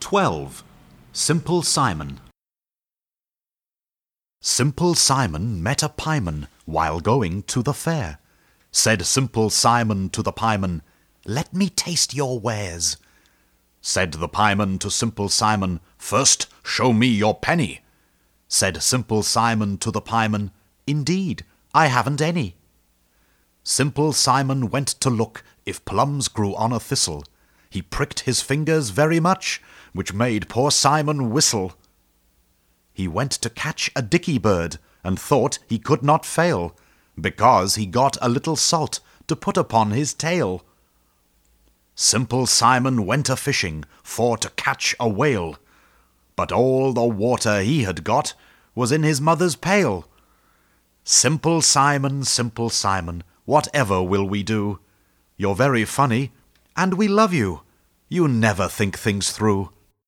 12. Simple Simon. Simple Simon met a pieman while going to the fair. Said Simple Simon to the pieman, "Let me taste your wares." Said the pieman to Simple Simon, "First show me your penny." Said Simple Simon to the pieman, "Indeed, I haven't any." Simple Simon went to look if plums grew on a thistle. He pricked his fingers very much, which made poor Simon whistle. He went to catch a dicky bird, and thought he could not fail, because he got a little salt to put upon his tail. Simple Simon went a-fishing for to catch a whale, but all the water he had got was in his mother's pail. Simple Simon, whatever will we do? You're very funny, and we love you. You never think things through.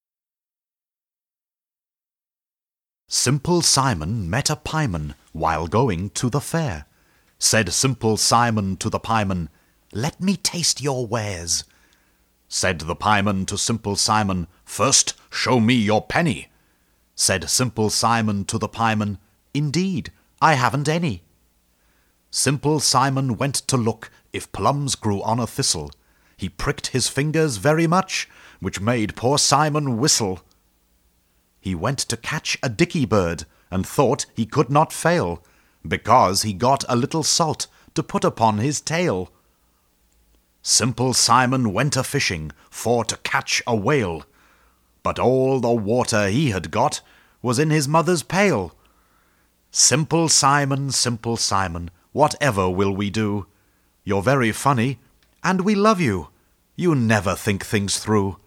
Simple Simon met a pieman while going to the fair. Said Simple Simon to the pieman, "Let me taste your wares." Said the pieman to Simple Simon, "First show me your penny." Said Simple Simon to the pieman, "Indeed, I haven't any." Simple Simon went to look if plums grew on a thistle. He pricked his fingers very much, which made poor Simon whistle. He went to catch a dicky bird, and thought he could not fail, because he got a little salt to put upon his tail. Simple Simon went a-fishing for to catch a whale, but all the water he had got was in his mother's pail. Simple Simon, whatever will we do? You're very funny, and we love you. You never think things through.